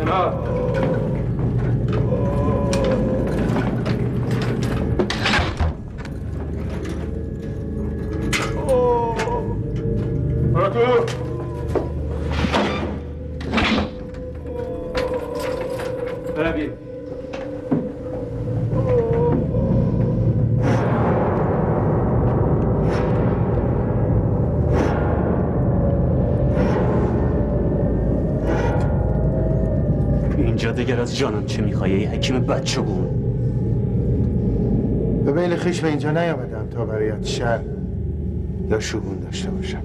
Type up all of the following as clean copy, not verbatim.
دیگر از جانم چه میخوای ای حکیم بچگون؟ به میل خویش به اینجا نیامدم تا برایت شر یا شگون داشته باشم.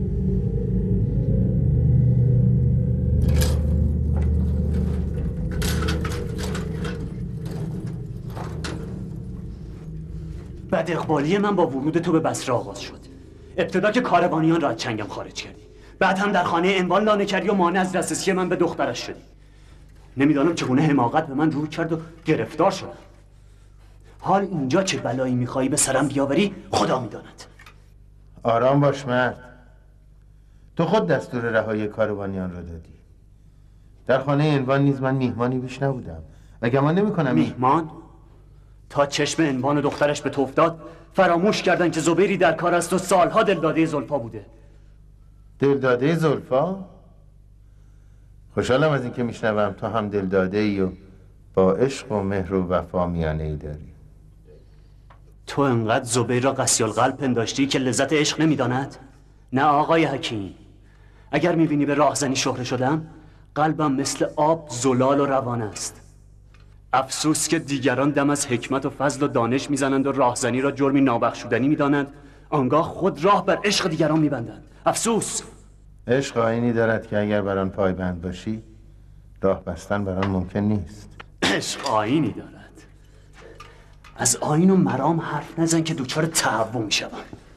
بد اقبالی من با ورود تو به بصره آغاز شد. ابتدا که کاروانیان را از چنگم خارج کردی، بعد هم در خانه انوان لانه کردی و مانع از دسترسی من به دخترش شدی. نمیدانم چگونه حماقت به من روی کرد و گرفتار شدم. حال اینجا چه بلایی میخوایی به سرم بیاوری خدا میداند. آرام باش مرد. تو خود دستور رهایی کاروانیان را دادی. در خانه انوان نیز من میهمانی بیش نبودم و گمان نمی‌کنم میهمان؟ تا چشم انوان و دخترش به تو افتاد فراموش کردن که زبیری در کار است و سالها دلداده زلفا بوده. دلداده زلفا؟ خوشحالم از اینکه میشنوم تو هم دلداده ای و با عشق و مهر و وفا میانه ای داری. تو انقدر زبیر را قسی القلب پنداشتی که لذت عشق نمیداند؟ نه آقای حکیم، اگر میبینی به راهزنی شهره شدم قلبم مثل آب زلال و روان است. افسوس که دیگران دم از حکمت و فضل و دانش میزنند و راهزنی را جرمی نابخشودنی میدانند، آنگاه خود راه بر عشق دیگران میبندند. افسوس. عشق آیینی دارد که اگر بر آن پایبند باشی راه بستن بر آن ممکن نیست. عشق آیینی دارد. از آیین و مرام حرف نزن که دوچار تهوع میشوم.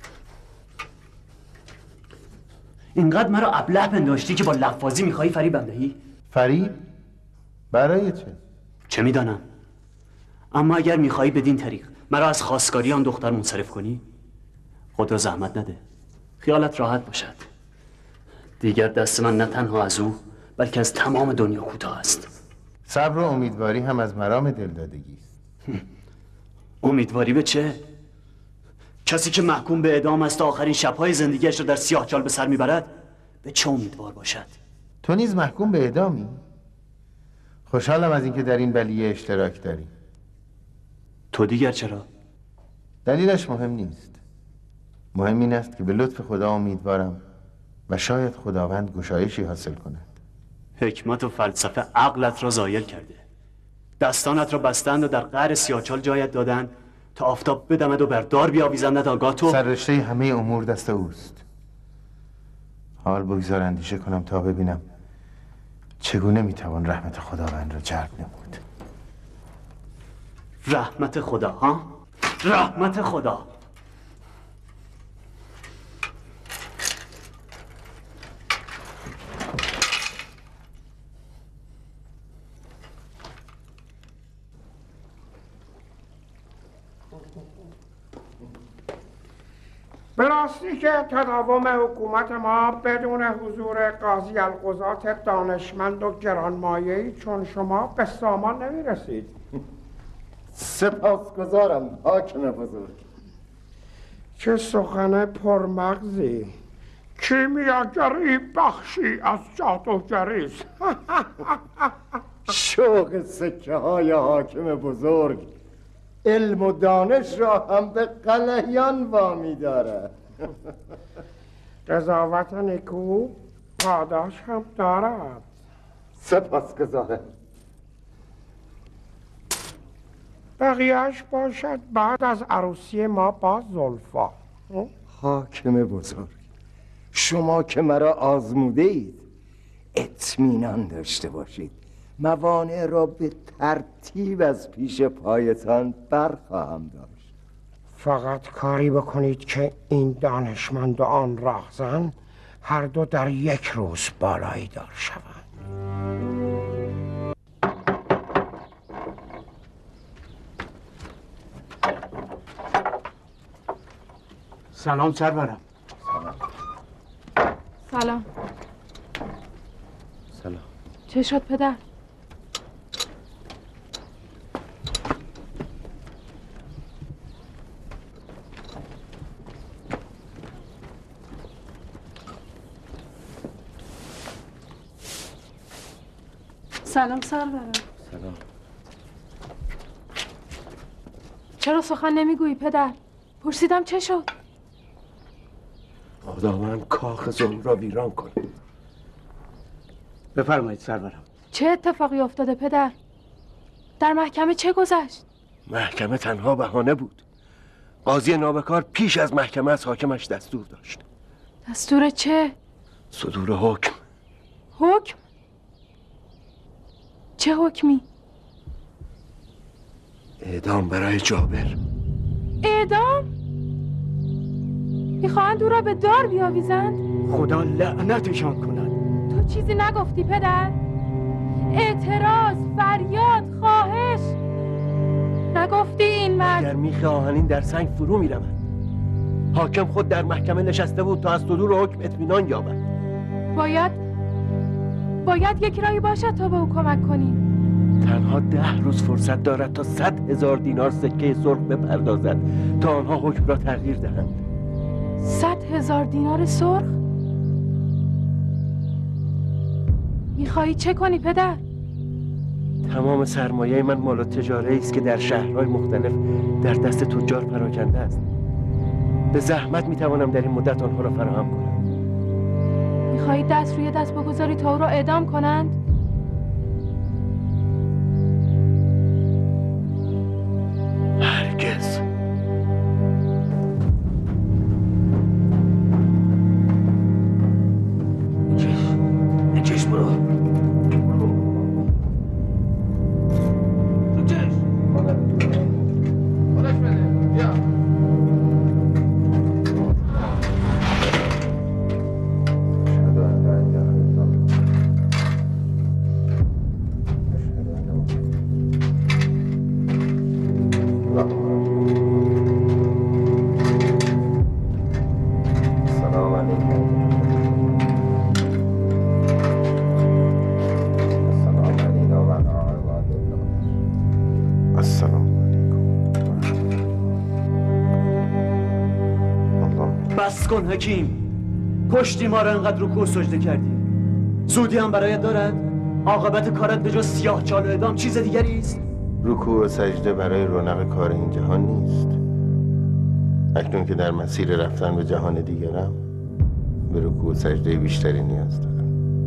اینقدر مرا ابله پنداشتی که با لفاظی میخوایی فریبم دهی؟ فریب؟ برای چه؟ چه میدانم. اما اگر میخوایی بدین طریق مرا از خواستگاری آن دختر منصرف کنی، خود را زحمت نده، خیالت راحت باشد. دیگر دست من نه تنها از او بلکه از تمام دنیا کوتاه است. صبر و امیدواری هم از مرام دلدادگی است. امیدواری به چه؟ کسی که محکوم به اعدام است و آخرین شب‌های زندگیش را در سیاهچال به سر میبرد به چه امیدوار باشد؟ تو نیز محکوم به اعدامی؟ خوشحالم از اینکه در این بلیه اشتراک داری. تو دیگر چرا؟ دلیلش مهم نیست. مهم این است که به لطف خدا امیدوارم و شاید خداوند گشایشی حاصل کند. حکمت و فلسفه عقلت را زایل کرده. دستانت را بستند و در قعر سیاهچال جایت دادند تا آفتاب بدمد و بر دار بیاویزند. آگاه تو سررشته همه امور دست اوست. حال بگذار اندیشه کنم تا ببینم چگونه میتوان رحمت خداوند را جلب نمود. رحمت خدا ها؟ رحمت خدا. به راستی که تداوم حکومت ما بدون حضور قاضی القضات دانشمند و گرانمایه‌ای چون شما به سامان نمی‌رسید. سپاسگزارم حاکم بزرگ. چه سخن پرمغزی. کیمیاگری بخشی از جادوگری است. شوق سکه های حاکم بزرگ علم و دانش را هم به قلیان وامی دارد. قضاوت نیکو پاداش هم دارد. سپاسگزارم. بقیهش باشد بعد از عروسی ما با زلفا. حاکم بزرگ، شما که مرا آزموده اید اطمینان داشته باشید موانع را به ترتیب از پیش پایتان برخواهم داشت. فقط کاری بکنید که این دانشمند و آن راهزن هر دو در یک روز بالایی دار شوند. سلام سرورم. سلام. سلام. چه شد پدر؟ سلام سرورم. سلام. چرا سخن نمیگویی پدر؟ پرسیدم چه شد؟ خداوند کاخ ظلم را ویران کن. بفرمایید سرورم. چه اتفاقی افتاده پدر؟ در محکمه چه گذشت؟ محکمه تنها بهانه بود. قاضی نابکار پیش از محکمه از حاکمش دستور داشت. دستور چه؟ صدور حکم. حکم؟ چه حکمی؟ اعدام برای جابر. اعدام؟ میخواهند او را به دار بیاویزند؟ خدا لعنتشان کند. تو چیزی نگفتی پدر؟ اعتراض، فریاد، خواهش نگفتی این مرد؟ اگر میخ آهنین در سنگ فرو میرود. حاکم خود در محکمه نشسته بود تا از صدور حکم اطمینان یابد. باید یک راهی باشد تا به او کمک کنیم. تنها 10 روز فرصت دارد تا 100,000 دینار سکه سرخ بپردازد تا آنها حکم را تغییر دهند. 100,000 دینار سرخ؟ میخواهی چه کنی پدر؟ تمام سرمایه من مال التجاره است که در شهرهای مختلف در دست تجار پراکنده است. به زحمت میتوانم در این مدت آنها را فراهم کنم. میخواهی دست روی دست بگذاری تا او را اعدام کنند؟ هرگز. چش برو. بس کن حکیم. کشتی ما را انقدر رکوع سجده کردی. زودی هم برایت دارد؟ عاقبت کارت به جز سیاه چال و اعدام چیز دیگری است؟ رکوع و سجده برای رونق کار این جهان نیست. اکنون که در مسیر رفتن به جهان دیگرم، به رکوع و سجده بیشتری نیاز دارم.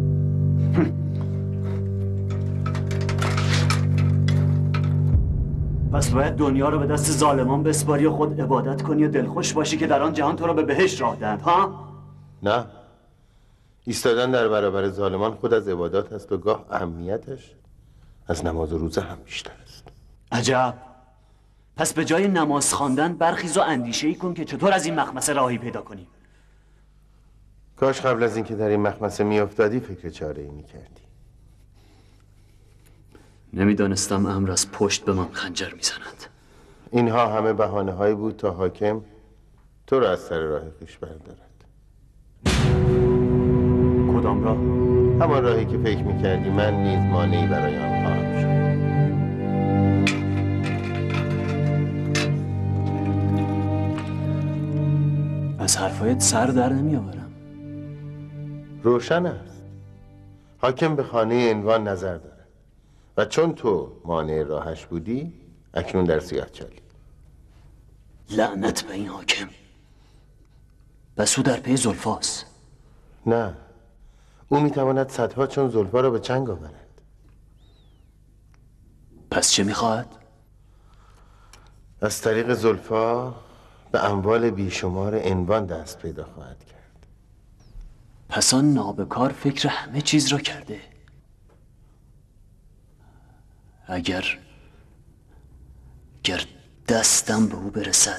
پس باید دنیا رو به دست ظالمان بسپاری و خود عبادت کنی و دلخوش باشی که در آن جهان تو رو به بهشت راه دهند، ها؟ نه، ایستادن در برابر ظالمان خود از عبادات است و گاه اهمیتش از نماز و روزه هم بیشتر است. عجب. پس به جای نماز خواندن برخیز و اندیشه‌ای کن که چطور از این مخمسه راهی پیدا کنیم. کاش قبل از اینکه در این مخمسه میافتادی فکر چاره‌ای میکردی. نمیدانستم امر از پشت به من خنجر میزند. اینها همه بهانه‌هایی بود تا حاکم تو را از سر راه خویش بردارد. کدام راه؟ همان راهی که فکر میکردی من نیز مانعی برای آن خواهم شد. از حرفایت سر در نمیآورم. روشن است. حاکم به خانه عنوان نظر دارد و چون تو مانع راهش بودی اکنون در سیاه‌چالی. لعنت به این حاکم. بس او در پی زلفاست. نه، او میتواند صدها چون زلفا را به چنگ آورد. پس چه میخواهد؟ از طریق زلفا به اموال بیشمار عنوان دست پیدا خواهد کرد. پس آن نابکار فکر همه چیز را کرده. اگر دستم به او برسد.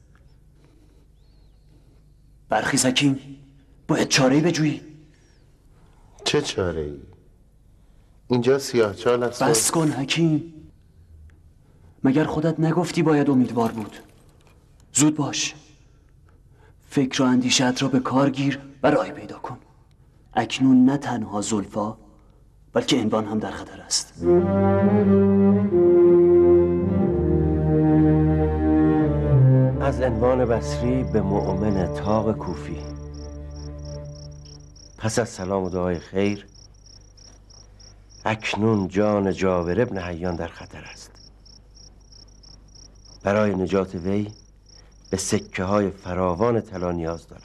برخیز حکیم، باید چاره‌ای بجویی. چه چاره‌ای؟ اینجا سیاه‌چال است. بس کن حکیم. مگر خودت نگفتی باید امیدوار بود؟ زود باش. فکر و اندیشت را به کار گیر و راه پیدا کن. اکنون نه تنها زلفا بلکه عنوان هم در خطر است. از عنوان بصری به مؤمن طاق کوفی. پس از سلام و دعای خیر اکنون جان جابر ابن حیان در خطر است. برای نجات وی به سکه های فراوان طلا نیاز دارم.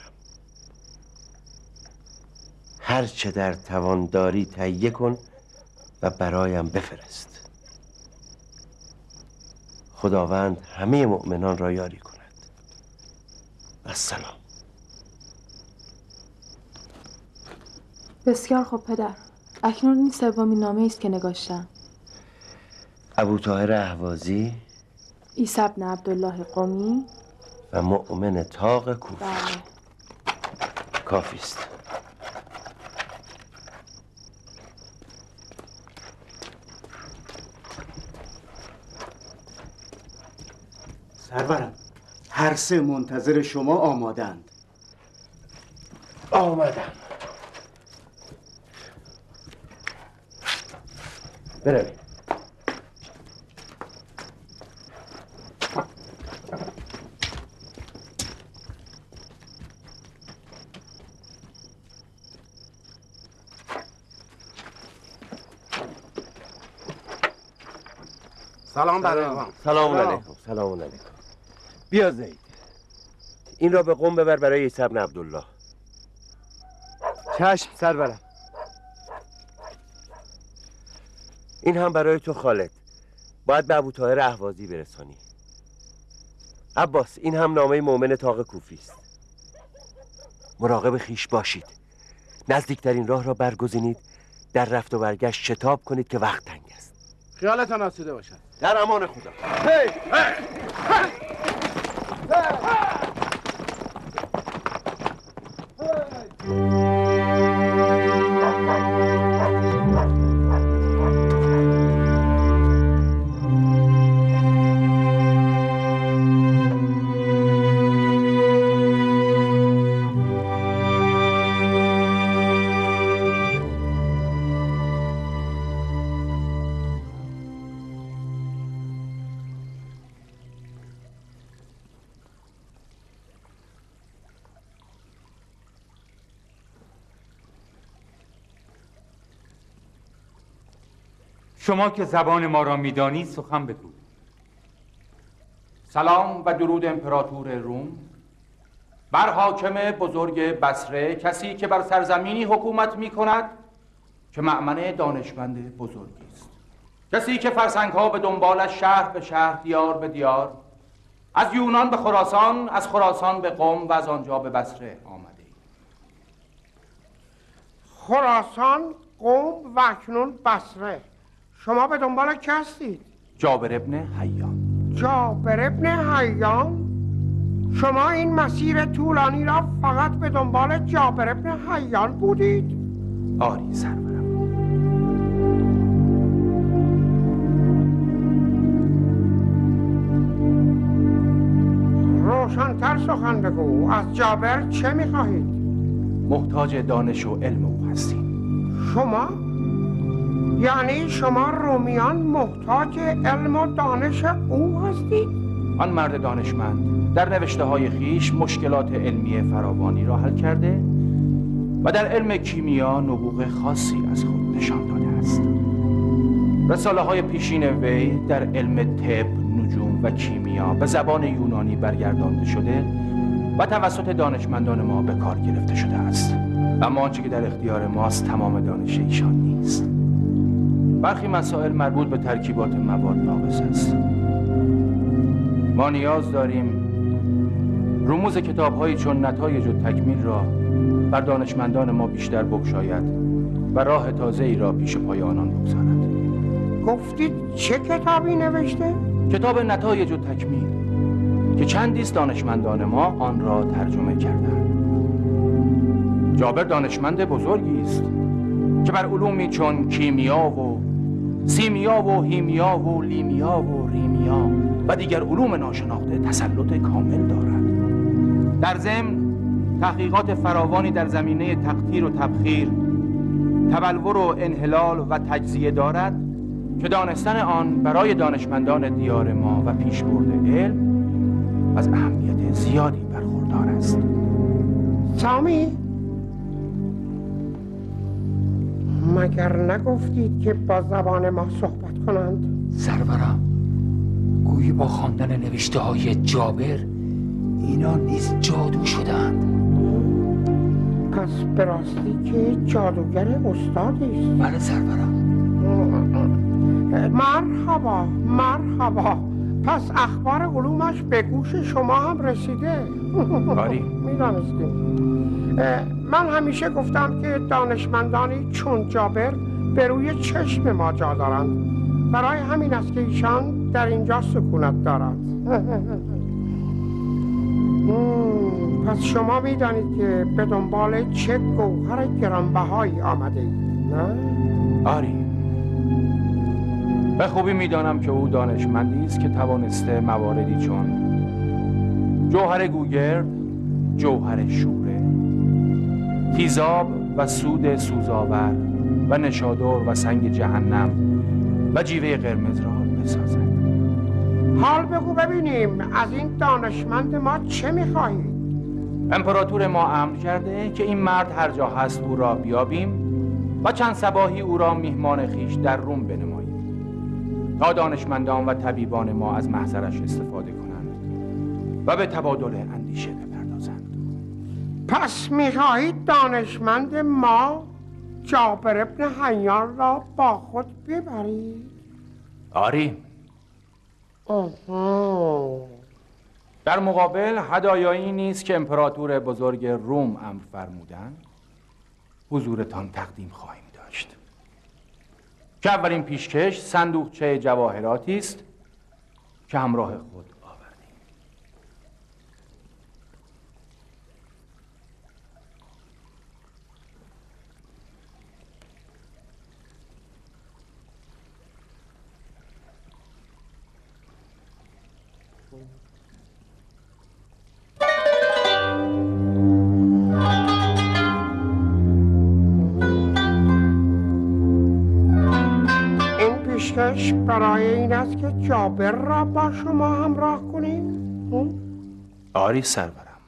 هر چه در توان داری تهیه کن و برایم بفرست. خداوند همه مؤمنان را یاری کند. السلام. بسیار خوب پدر. اکنون این سومین نامه است که نگاشتم. ابوطاهر اهوازی، عیسی بن عبدالله قمی و مؤمن طاق کوفی. بله. کافی است. سرورم، هر سه منتظر شما آمادند. آمدم. برویم. سلام علیکم. سلام علیکم. سلام علیکم. بیا زید. این را به قم ببر برای عیسی بن عبدالله. چشم سرورم. این هم برای تو خالد. باید به ابوطاهر اهوازی برسانی. عباس، این هم نامه مؤمن طاق کوفی است. مراقب خیش باشید. نزدیکترین راه را برگزینید. در رفت و برگشت شتاب کنید که وقت تنگ است. خیالتان آسوده باشد. در امان خدا. شما که زبان ما را میدانی سخن بگو. سلام و درود امپراتور روم بر حاکم بزرگ بصره، کسی که بر سرزمینی حکومت می کند که مأمن دانشمند بزرگی است، کسی که فرسنگ‌ها به دنبالش شهر به شهر، دیار به دیار، از یونان به خراسان، از خراسان به قم و از آنجا به بصره آمده. خراسان، قم و اکنون بصره. شما به دنبال کی هستید؟ جابر ابن حیان. جابر ابن حیان؟ شما این مسیر طولانی را فقط به دنبال جابر ابن حیان بودید؟ آری سرورم. روشن‌تر سخن بگو. از جابر چه می‌خواهید؟ محتاج دانش و علم او هستیم. شما؟ یعنی شما رومیان محتاج علم و دانش او هستید؟ آن مرد دانشمند در نوشته های خیش مشکلات علمی فراوانی را حل کرده و در علم کیمیا نبوغ خاصی از خود نشان داده است. رساله های پیشین وی در علم طب، نجوم و کیمیا به زبان یونانی برگردانده شده و توسط دانشمندان ما به کار گرفته شده است. اما آنچه که در اختیار ماست تمام دانش ایشان نیست. برخی مسائل مربوط به ترکیبات مواد ناقص است. ما نیاز داریم رموز کتاب‌هایی چون نتایج و تکمیل را بر دانشمندان ما بیشتر بگشاید و راه تازه‌ای را پیش پای آنان بگذارد. گفتید چه کتابی نوشته؟ کتاب نتایج و تکمیل که چندی است دانشمندان ما آن را ترجمه کردند. جابر دانشمند بزرگی است که بر علومی چون کیمیا و سیمیا و هیمیا و لیمیا و ریمیا و دیگر علوم ناشناخته تسلط کامل دارد. در ضمن تحقیقات فراوانی در زمینه تقطیر و تبخیر، تبلور و انحلال و تجزیه دارد که دانستن آن برای دانشمندان دیار ما و پیشبرد علم از اهمیت زیادی برخوردار است. سامی؟ مگر نگفتید که با زبان ما صحبت کنند؟ سرورم، گویی با خواندن نوشته های جابر اینا نیز جادو شدند. پس به راستی که جادوگر استادی است؟ بله سرورم. مرحبا مرحبا. پس اخبار علومش به گوش شما هم رسیده؟ آری میدانستیم. من همیشه گفتم که دانشمندانی چون جابر به روی چشم ما جا دارند. برای همین است که ایشان در اینجا سکونت دارد. پس شما میدانید که به دنبال چه گوهر گرانبهایی آمده اید، نه؟ آری، به خوبی میدانم که او دانشمندی است که توانسته مواردی چون جوهر گوگرد، جوهر شوره، تیزاب و سود سوزآور و نشادر و سنگ جهنم و جیوه قرمز را بسازد. حال بگو ببینیم از این دانشمند ما چه میخواهید؟ امپراتور ما امر کرده که این مرد هر جا هست او را بیابیم و چند صباحی او را میهمان خویش در روم بنماییم تا دانشمندان و طبیبان ما از محضرش استفاده کنند و به تبادل اندیشه بپردازند. پس میخواهید دانشمند ما جابر ابن حیان را با خود ببرید؟ آری. در مقابل هدایایی نیست که امپراتور بزرگ روم امر فرمودند حضورتان تقدیم خواهیم داشت که اولین پیشکش صندوقچه جواهراتی است که همراه خود آوردیم. پیشکش برای این است که جابر را با شما همراه کنیم؟ آری سرورم.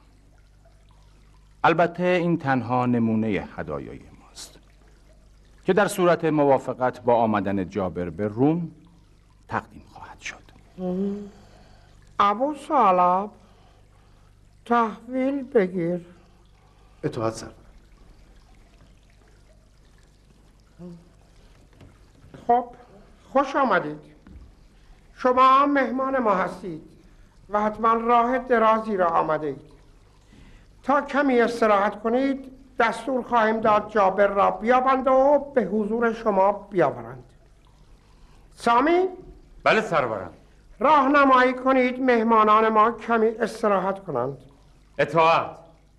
البته این تنها نمونه هدایای ماست که در صورت موافقت با آمدن جابر به روم تقدیم خواهد شد. ابو ثعلب تحویل بگیر. اطاعت سرورم. خب خوش آمدید. شما مهمان ما هستید و حتما راه درازی را آمده اید. تا کمی استراحت کنید دستور خواهیم داد جابر را بیابند و به حضور شما بیاورند. سامی؟ بله سرورم. راهنمایی کنید مهمانان ما کمی استراحت کنند. اطاعت.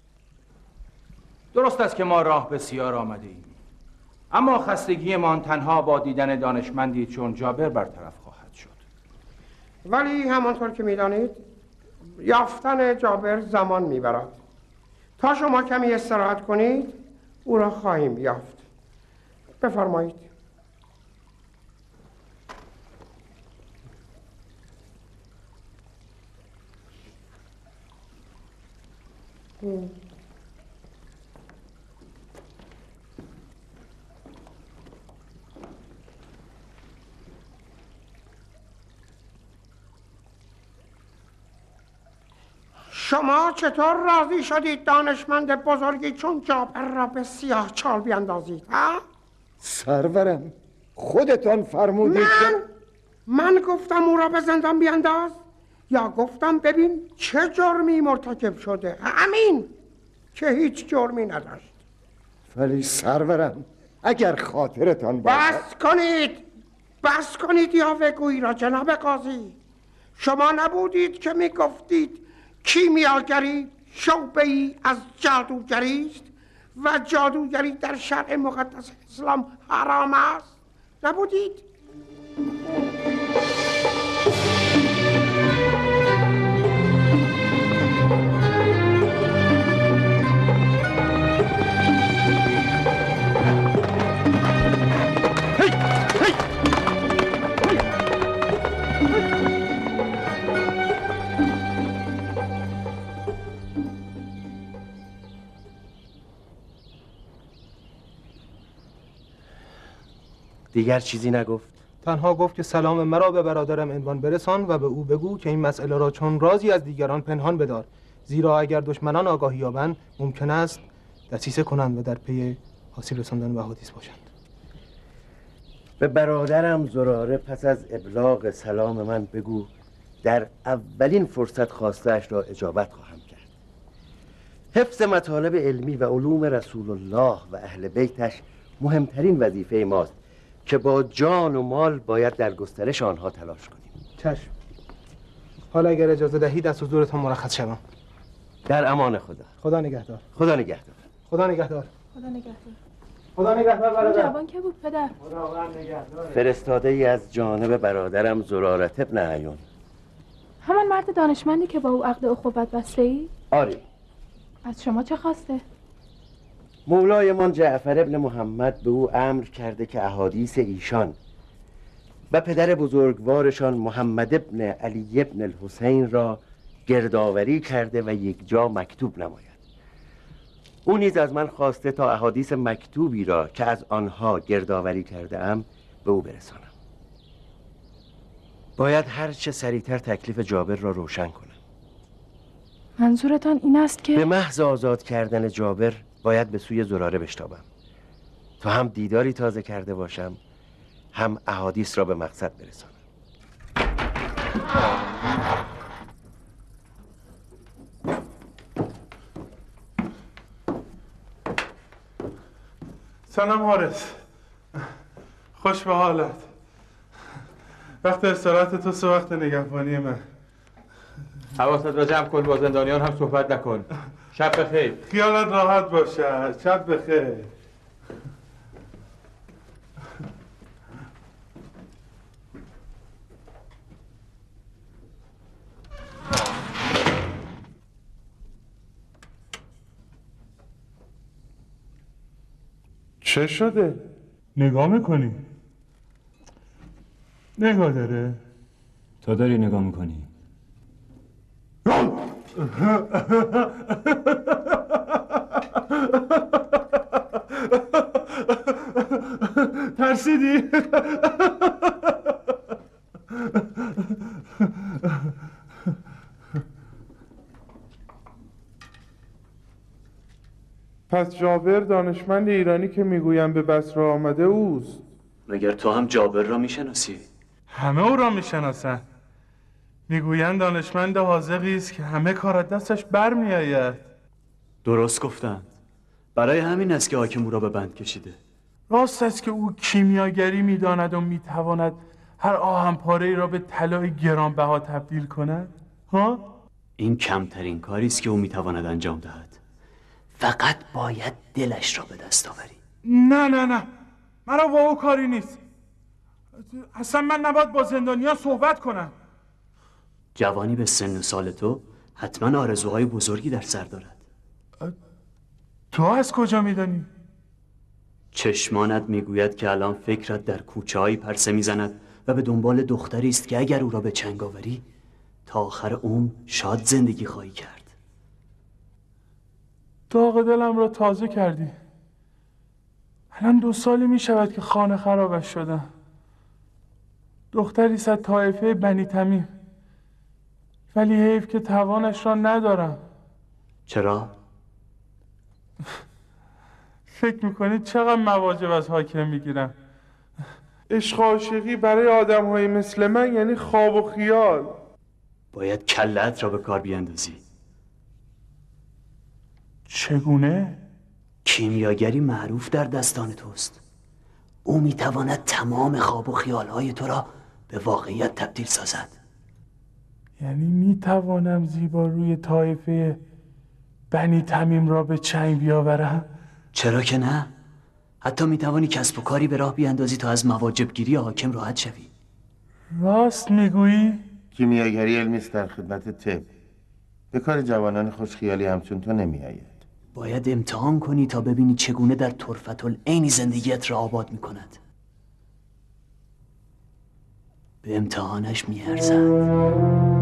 درست است که ما راه بسیار آمده ایم، اما خستگیمان تنها با دیدن دانشمندی چون جابر برطرف خواهد شد. ولی همانطور که میدانید یافتن جابر زمان میبرد. تا شما کمی استراحت کنید او را خواهیم یافت. بفرمایید. شما چطور راضی شدید دانشمند بزرگی چون جابر را به سیاه چال بیندازید؟ ها؟ سرورم خودتان فرمودید من گفتم او را به زندان بینداز یا گفتم ببین چه جرمی مرتکب شده؟ همین که هیچ جرمی نداشت. ولی سرورم اگر خاطرتان باشد. بس کنید یاوه‌گویی را جناب قاضی. شما نبودید که میگفتید کیمیاگری شعبه‌ای از جادوگری است و جادوگری در شرع مقدس اسلام حرام است؟ نبودید؟ دیگر چیزی نگفت؟ تنها گفت که سلام مرا به برادرم عنوان برسان و به او بگو که این مسئله را چون رازی از دیگران پنهان بدار، زیرا اگر دشمنان آگاهی یابند ممکن است دسیسه کنند و در پی آسیب رساندن به احادیث باشند. به برادرم زراره پس از ابلاغ سلام من بگو در اولین فرصت خواسته‌اش را اجابت خواهم کرد. حفظ مطالب علمی و علوم رسول الله و اهل بیتش مهمترین وظیفه ماست که با جان و مال باید در گسترش آنها تلاش کنیم. چشم. حالا اگر اجازه دهید از حضورتان مرخص شوم. در امان خدا. خدا نگهدار. خدا نگهدار. خدا نگهدار. خدا نگهدار. خدا نگهدار برادر. جوان که بود پدر؟ خداوند نگهدار. فرستاده ای از جانب برادرم زرارت ابن عیون. همان مرد دانشمندی که با او عقد اخوت بسته ای؟ آری. از شما چه خواسته؟ مولایمان جعفر ابن محمد به او امر کرده که احادیث ایشان و پدر بزرگوارشان محمد ابن علی ابن الحسین را گردآوری کرده و یک جا مکتوب نماید. او نیز از من خواسته تا احادیث مکتوبی را که از آنها گردآوری کرده ام به او برسانم. باید هر چه سریعتر تکلیف جابر را روشن کنم. منظورتان این است که به محض آزاد کردن جابر باید به سوی زراره بشتابم تا هم دیداری تازه کرده باشم، هم احادیث را به مقصد برسانم. سلام حارس، خوش به حالت. وقت استراحت تو وقت نگهبانی من. حواست را جمع کن، با زندانیان هم صحبت نکن. شب بخیر. خیالت راحت باشه. شب بخیر. چه شده؟ نگاه میکنی؟ نگاه داره؟ تا داری نگاه میکنی؟ ترسیدی؟ پس جابر دانشمند ایرانی که میگویم به بصره آمده اوست. مگر تو هم جابر را میشناسی؟ همه او را میشناسند. میگویند دانشمند حاذقی است که همه کار از دستش برمیآید. درست گفتند. برای همین است که حاکم او را به بند کشیده. راست است که او کیمیاگری میداند و میتواند هر آهن پاره‌ای را به طلای گرانبها تبدیل کند؟ ها؟ این کمترین کاری است که او میتواند انجام دهد. فقط باید دلش را به دست آوری. نه مرا با او کاری نیست. اصلا من نباید با زندانیان صحبت کنم. جوانی به سن و سال تو حتما آرزوهای بزرگی در سر دارد. تو از کجا میدانی؟ چشمانت میگوید که الان فکرت در کوچه‌هایی پرسه میزند و به دنبال دختری است که اگر او را به چنگ آوری تا آخر عمر شاد زندگی خواهی کرد. داغ دلم را تازه کردی. الان 2 سالی می شود که خانه خرابش شدم. دختری است از طایفه بنی تمیم، ولی حیف که توانش را ندارم. چرا؟ فکر میکنید چقدر مواجب از حاکم میگیرم؟ عشق و عاشقی برای آدم های مثل من یعنی خواب و خیال. باید کلت را به کار بیندازی. چگونه؟ کیمیاگری معروف در دستان توست. او میتواند تمام خواب و خیالهای تو را به واقعیت تبدیل سازد. یعنی میتوانم زیباروی طایفه بنی تمیم را به چنگ بیاورم؟ چرا که نه؟ حتی میتوانی کسب و کاری به راه بیاندازی تا از مواجب گیری حاکم راحت شوی. راست میگویی؟ کیمیاگری علمی است در خدمت طب. به کار جوانان خوشخیالی همچون تو نمیآید. باید امتحان کنی تا ببینی چگونه در طرفت العینی زندگیت را آباد میکند. به امتحانش میارزد.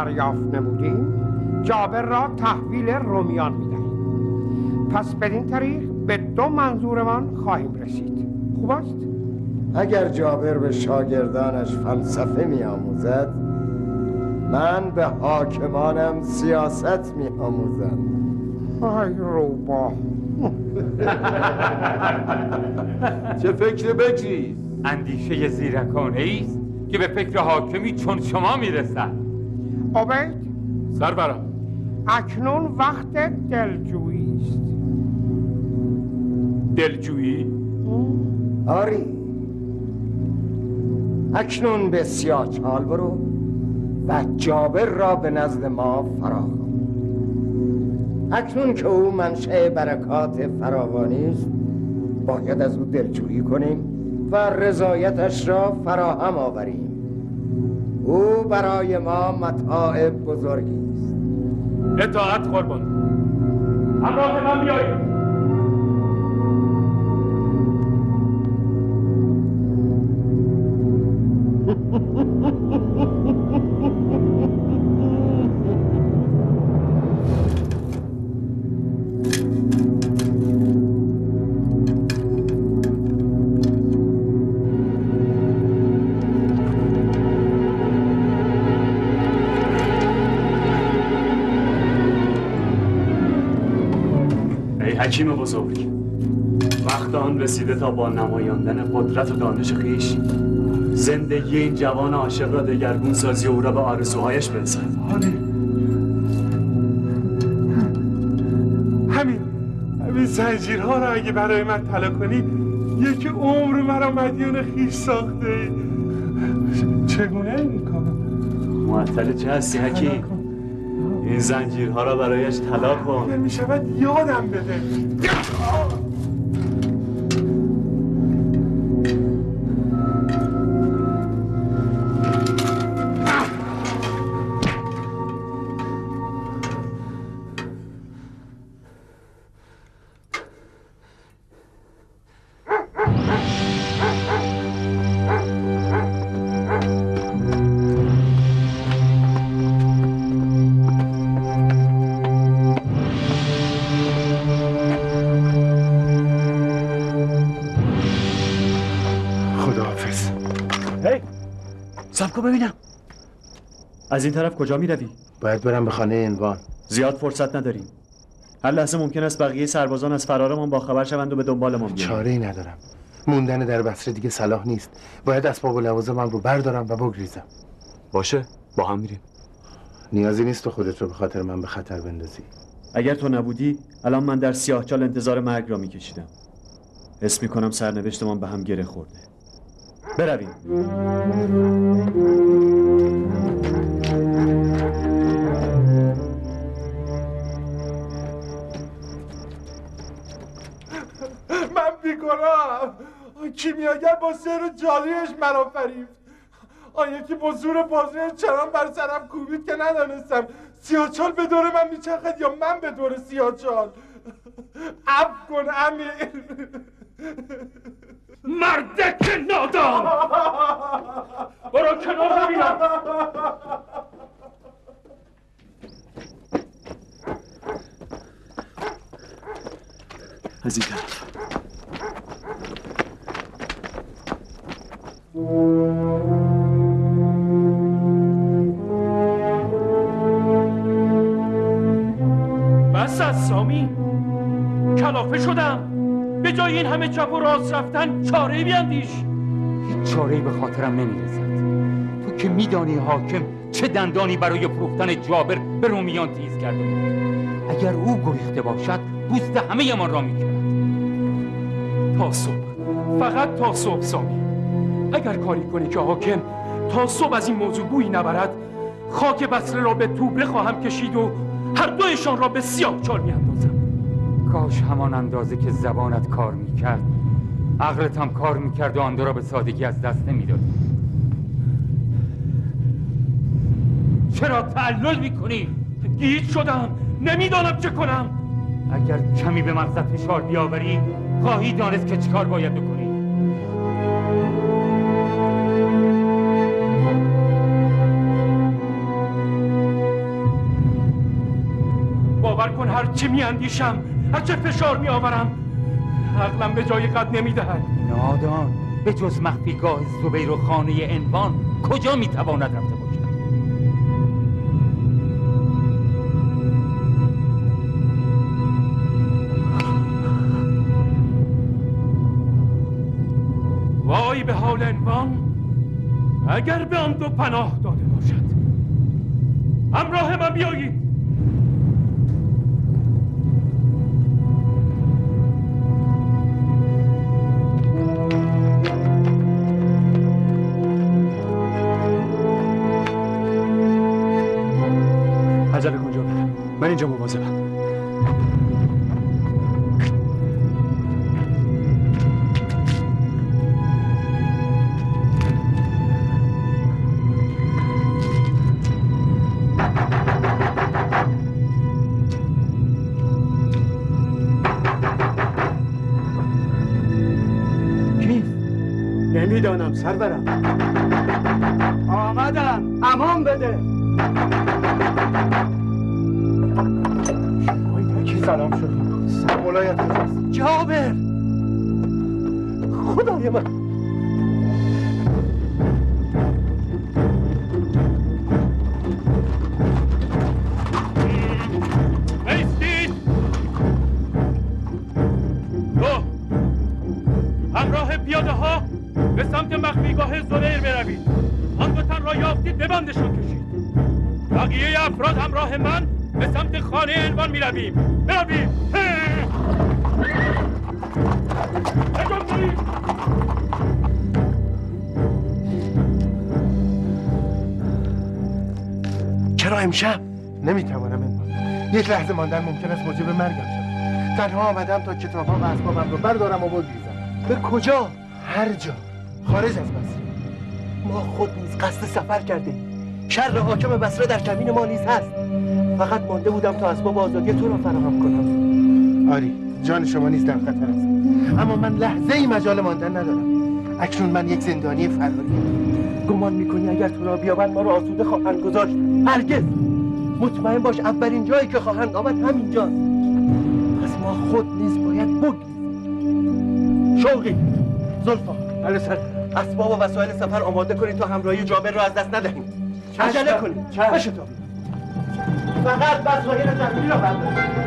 دریافت نمودیم جابر را تحویل رومیان می‌دهیم. پس بدین طریق به 2 منظورمان خواهیم رسید. خوب است؟ اگر جابر به شاگردانش فلسفه می‌آموزد، من به حاکمانم سیاست می‌آموزم. ای روباه. چه فکر بکری؟ اندیشه زیرکانه است که به فکر حاکمی چون شما میرسد. عبید، سرورم، اکنون وقت دلجویی است. دلجویی؟ آری، اکنون به سیاهچال برو و جابر را به نزد ما فراخوان. اکنون که او منشأ برکات فراوانی است، باید از او دلجویی کنیم و رضایتش را فراهم آوریم. او برای ما متاع بزرگی است. اطاعت قربان. همراه من بیایید. حکیم بزرگ، وقت آن رسیده تا با نمایاندن قدرت و دانش خویش زندگی این جوان عاشق را دگرگون سازی و او را به آرزوهایش برسد. همین زنجیرها را اگه برای من طلا کنی، یک عمر مرا مدیون خویش ساخته. چگونه این کار؟ معطل چه هستی حکیم؟ این زنجیرها را برایش طلا کن. اگر میشود یادم بده. ببینم از این طرف کجا می روی؟ باید برم به خانه عنوان. زیاد فرصت نداریم. هر لحظه ممکن است بقیه سربازان از فرارمان با خبر شوند و به دنبالمان بیایند. چاره‌ای ندارم. موندن در بصره دیگه صلاح نیست. باید اسباب و لوازمم رو بردارم و بگریزم. باشه، با هم میریم. نیازی نیست تو خودت رو به خاطر من به خطر بندازی. اگر تو نبودی الان من در سیاهچال انتظار مرگ را میکشیدم. حس میکنم سرنوشتمان به هم گره خورده. برویم. من بیگناهم. کیمیاگر با سحر جادویش مرا فریفت. آن یکی با زور بازوی چنان بر سرم کوبید که ندانستم سیاهچال به دور من میچرخد یا من به دور سیاهچال. عفو کن امیر. مردک نادان، برو کنار ببینم. از این طرف. بس از سامی، کلافه شدم. به جای این همه چپ و راست رفتن چاره‌ای بیندیش. هیچ چاره‌ای به خاطرم نمیرسد. تو که میدانی حاکم چه دندانی برای فروختن جابر به رومیان تیز کرده بود. اگر او گریخته باشد پوست همه من را میکند. تا صبح، فقط تا صبح سامی. اگر کاری کنی که حاکم تا صبح از این موضوع بویی نبرد، خاک بصره را به توبره خواهم کشید و هر دویشان را به سیاهچال میاندازم. کاش همان اندازه که زبانت کار میکرد عقلت هم کار میکرد و آن دو را به سادگی از دست نمیدادی. چرا تعلل میکنی؟ گیج شدم، نمیدانم چه کنم. اگر کمی به مغزت فشار بیاوری خواهی دانست که چیکار باید بکنی. باور کن هر چی میاندیشم، هر چه فشار میآورم، عقلم به جای قد نمیدهد. نادان، به جز مخفیگاه زبیر و خانه عنوان کجا میتواند رفته باشد؟ وای به حال عنوان اگر به آن دو پناه داده باشد. همراه من بیایید. عجله کن جابر، من اینجا مواظبم. نمیدانم سرورم. آمدم، امان بده. سلام شد. مولایت کجاست؟ جابر، خدای من. ایستید. دو همراه پیاده ها به سمت مخفیگاه زبیر بروید. آن دو تن را یافتید ببندشان کشید. بقیه افراد همراه من به سمت خانه عنوان میرویم. بروید. چرا امشب؟ نمیتوانم عنوان. یک لحظه ماندن ممکن است موجب مرگم شود. تنها آمدم تا کتاب‌ها و اسبابم رو بردارم و بگریزم. به کجا؟ هر جا خارج از بصره. ما خود نیز قصد سفر کردیم. شر حاکم بصره در کمین ما نیز هست. فقط مانده بودم تا اسباب آزادی تو را فراهم کنم. آری، جان شما نیز در خطر است. اما من لحظه ای مجال ماندن ندارم. اکنون من یک زندانی فراریم. گمان میکنی اگر تو را بیابند ما را آسوده خواهند گذاشت؟ هرگز. مطمئن باش اولین جایی که خواهند آمد همینجاست. پس ما خود نیز باید بگریزیم. شوقی، زلفا، سر اسباب و وسایل سفر آماده کنید تا همراهی جابر را از دست ندهیم. عجله کنید. بشتابید. فقط وسایل جنگی را بردارید.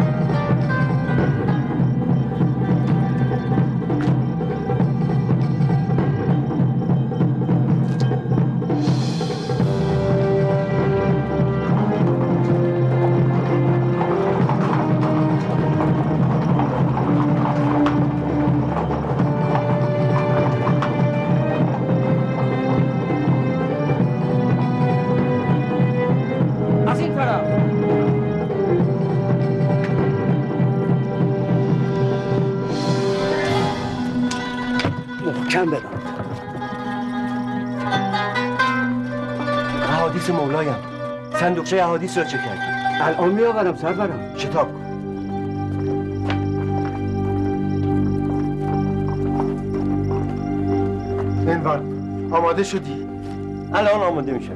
محکم بدار. احادیث مولایم. صندوقچه احادیث را چه کردی؟ الان میآورم سرورم. شتاب کن. عنوان، آماده شدی؟ الان آماده میشم.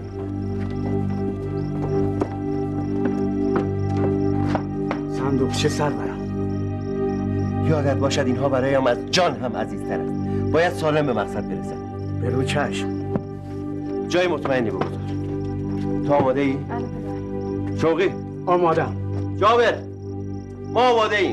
صندوقچه سرورم. یادت باشد اینها برایم از جان هم عزیزتر است. باید سالم به مقصد برسد. به رو چشم. جای مطمئنی بگذار. تو آماده ای؟ شوقی؟ آمادم. جابر؟ ما آماده ایم.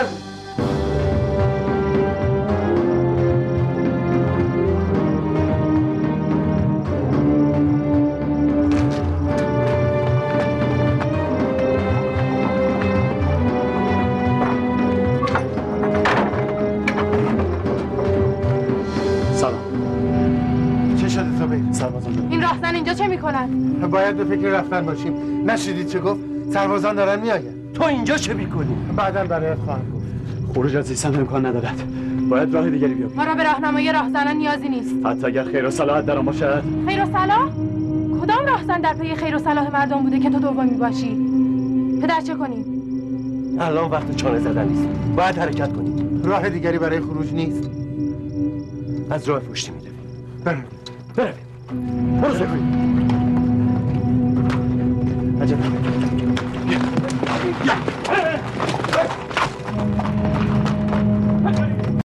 این راهزن اینجا چه میکنن؟ باید به فکر رفتن باشیم. نشیدید چه گفت؟ سربازان دارن میآیند. تو اینجا چه میکنی؟ بعداً برایت خواهم گفت. خروج از زیستان امکان ندارد. باید راه دیگری بیابیم. ما را به راهنمای راهزنان نیازی نیست. حتی اگر خیر و صلاحت در آن باشد. خیر و صلاح؟ کدام راهزن در پی خیر و صلاح مردم بوده که تو دومی باشی؟ پدر چه کنیم؟ الان وقت چانه زدن نیست. باید حرکت کنیم. راه دیگری برای خروج نیست. از راه پشتی میرویم. برویم. برو زفری. عجب.